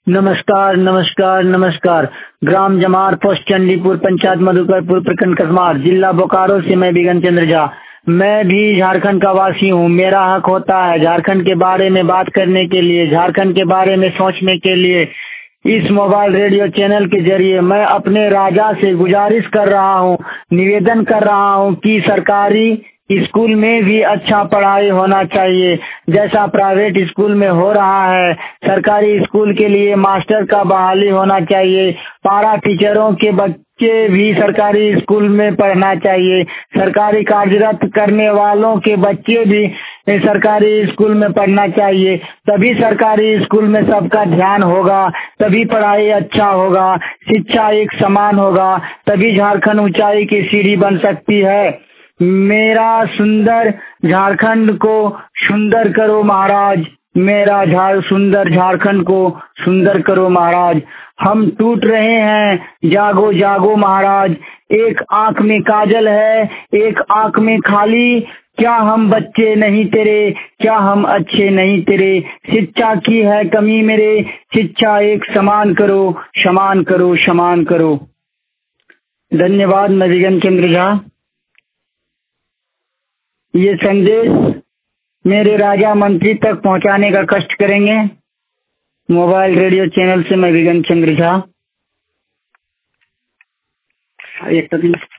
नमस्कार नमस्कार नमस्कार। ग्राम जमार, पोस्ट चंडीपुर, पंचायत मधुकरपुर, प्रखंड कसमार, जिला बोकारो से मैं बिगन चंद्र झा। मैं भी झारखंड का वासी हूँ। मेरा हक होता है झारखंड के बारे में बात करने के लिए, झारखंड के बारे में सोचने के लिए। इस मोबाइल रेडियो चैनल के जरिए मैं अपने राजा से गुजारिश कर रहा हूँ, निवेदन कर रहा हूँ कि सरकारी स्कूल में भी अच्छा पढ़ाई होना चाहिए जैसा प्राइवेट स्कूल में हो रहा है। सरकारी स्कूल के लिए मास्टर का बहाली होना चाहिए। पारा टीचरों के बच्चे भी सरकारी स्कूल में पढ़ना चाहिए। सरकारी कार्यरत करने वालों के बच्चे भी सरकारी स्कूल में पढ़ना चाहिए। तभी सरकारी स्कूल में सबका ध्यान होगा, तभी पढ़ाई अच्छा होगा, शिक्षा एक समान होगा, तभी झारखंड ऊंचाई की सीढ़ी बन सकती है। मेरा सुंदर झारखंड को सुंदर करो महाराज, मेरा सुंदर झारखंड को सुंदर करो महाराज। हम टूट रहे हैं, जागो जागो महाराज। एक आंख में काजल है, एक आंख में खाली। क्या हम बच्चे नहीं तेरे, क्या हम अच्छे नहीं तेरे। शिक्षा की है कमी मेरे, शिक्षा एक समान करो, समान करो, समान करो। धन्यवाद। मैं बिगन चंद्र झा। ये संदेश मेरे राजा मंत्री तक पहुंचाने का कष्ट करेंगे। मोबाइल रेडियो चैनल से मैं बिगन चंद्र झा। एक